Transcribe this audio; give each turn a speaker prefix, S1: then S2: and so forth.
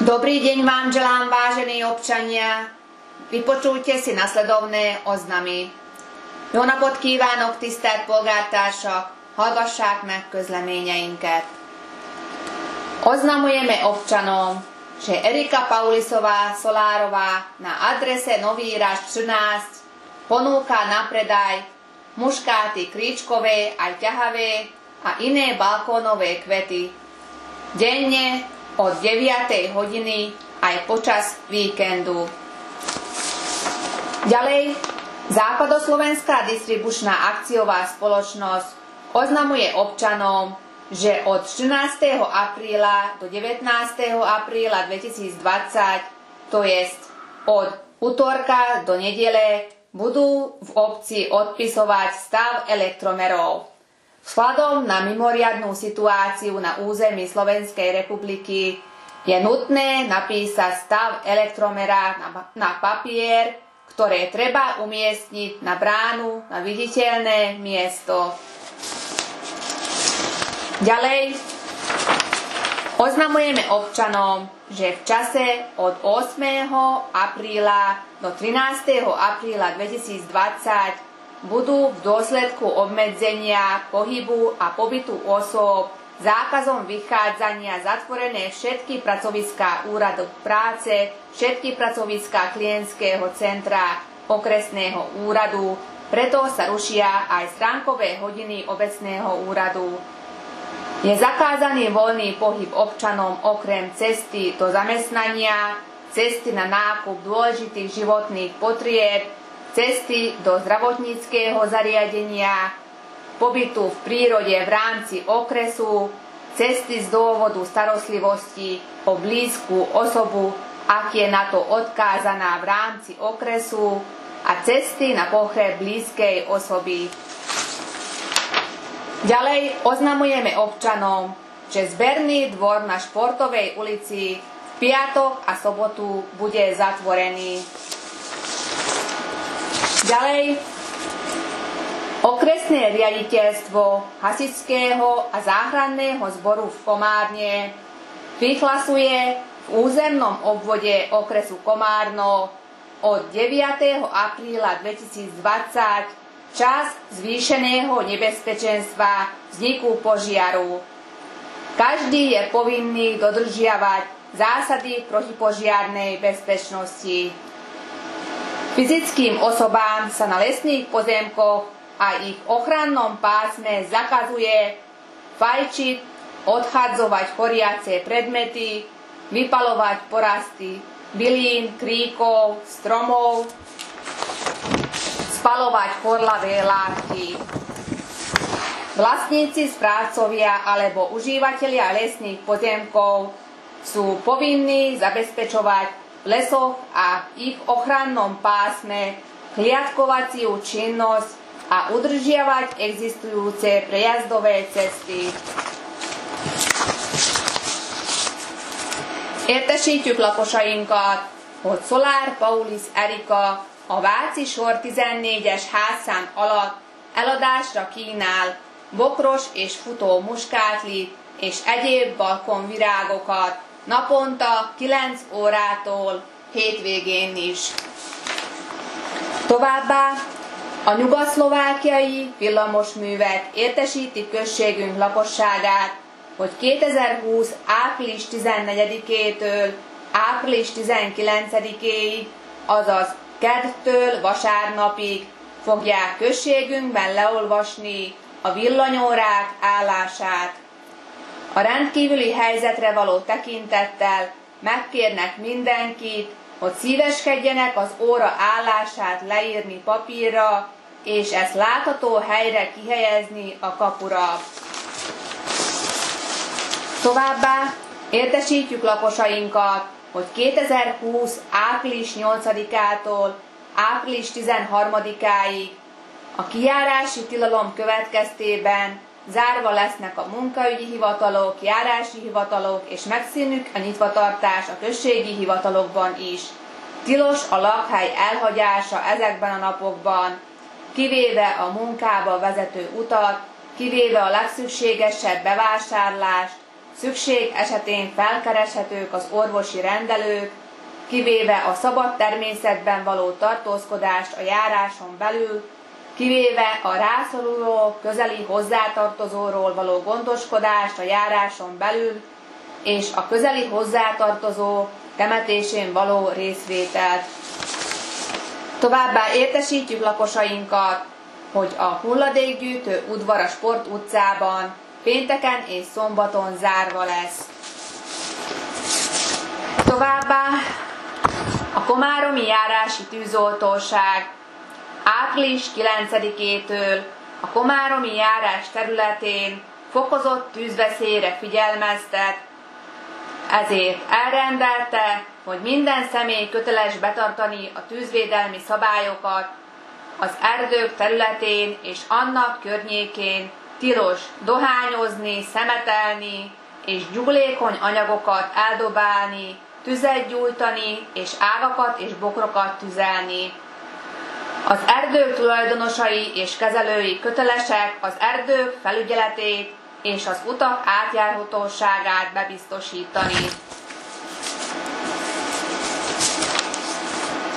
S1: Dobrý deň vám želám, vážení občania. Vypočujte si nasledovné oznamy. Jó napot kívánok, tisztelt polgártársak! Hallgassák meg közleményeinket. Oznamujeme občanom, že Erika Paulisová Solárová na adrese Nový Ráž 13 ponúka na predaj muškáty kríčkové aj ťahavé a iné balkónové kvety. Denne od 9. hodiny aj počas víkendu. Ďalej, Západoslovenská distribučná akciová spoločnosť oznamuje občanom, že od 14. apríla do 19. apríla 2020, to jest od utorka do nedele, budú v obci odpisovať stav elektromerov. Vzhľadom na mimoriadnu situáciu na území Slovenskej republiky je nutné napísať stav elektromera na papier, ktoré treba umiestniť na bránu na viditeľné miesto. Ďalej oznamujeme občanom, že v čase od 8. apríla do 13. apríla 2020 budú v dôsledku obmedzenia pohybu a pobytu osôb zákazom vychádzania zatvorené všetky pracoviská úradu práce, všetky pracoviská klientského centra okresného úradu, preto sa rušia aj stránkové hodiny obecného úradu. Je zakázaný voľný pohyb občanom okrem cesty do zamestnania, cesty na nákup dôležitých životných potrieb, cesty do zdravotníckeho zariadenia, pobytu v prírode v rámci okresu, cesty z dôvodu starostlivosti o blízku osobu, ak je na to odkázaná v rámci okresu, a cesty na pohreb blízkej osoby. Ďalej oznamujeme občanom, že zberný dvor na Športovej ulici v piatok a sobotu bude zatvorený. Ďalej, okresné riaditeľstvo hasičského a záchranného zboru v Komárne vyhlasuje v územnom obvode okresu Komárno od 9. apríla 2020 čas zvýšeného nebezpečenstva vzniku požiaru. Každý je povinný dodržiavať zásady protipožiarnej bezpečnosti. Fyzickým osobám sa na lesných pozemkoch a ich ochrannom pásme zakazuje fajčiť, odchadzovať choriace predmety, vypaľovať porasty bylín, kríkov, stromov, spaľovať horlavé látky. Vlastníci, správcovia alebo užívatelia lesných pozemkov sú povinní zabezpečovať v lesoch a v ich ochrannom pásme hliadkovaciu činnosť a udržiavať existujúce prejazdové cesty. Értesítjük lakosainkat, hogy Szolár Paulis Erika a Váci sor 14-es házszám alatt eladásra kínál bokros és futó muskátlit és egyéb balkonvirágokat naponta 9 órától hétvégén is. Továbbá a nyugat-szlovákiai villamosművek értesíti községünk lakosságát, hogy 2020. április 14-től április 19-éig, azaz kedtől vasárnapig fogják községünkben leolvasni a villanyórák állását. A rendkívüli helyzetre való tekintettel megkérnek mindenkit, hogy szíveskedjenek az óra állását leírni papírra, és ezt látható helyre kihelyezni a kapura. Továbbá értesítjük lakosainkat, hogy 2020. április 8-ától április 13-áig a kijárási tilalom következtében zárva lesznek a munkaügyi hivatalok, járási hivatalok, és megszűnik a nyitvatartás a községi hivatalokban is. Tilos a lakhely elhagyása ezekben a napokban, kivéve a munkába vezető utat, kivéve a legszükségesebb bevásárlást, szükség esetén felkereshetők az orvosi rendelők, kivéve a szabad természetben való tartózkodást a járáson belül, kivéve a rászoruló közeli hozzátartozóról való gondoskodást a járáson belül, és a közeli hozzátartozó temetésén való részvételt. Továbbá értesítjük lakosainkat, hogy a hulladékgyűjtő udvar a Sport utcában pénteken és szombaton zárva lesz. Továbbá a komáromi járási tűzoltóság április 9-től a komáromi járás területén fokozott tűzveszélyre figyelmeztet, ezért elrendelte, hogy minden személy köteles betartani a tűzvédelmi szabályokat, az erdők területén és annak környékén tilos dohányozni, szemetelni és gyúlékony anyagokat eldobálni, tüzet gyújtani és ágakat és bokrokat tüzelni. Az erdők tulajdonosai és kezelői kötelesek az erdők felügyeletét és az utak átjárhatóságát bebiztosítani.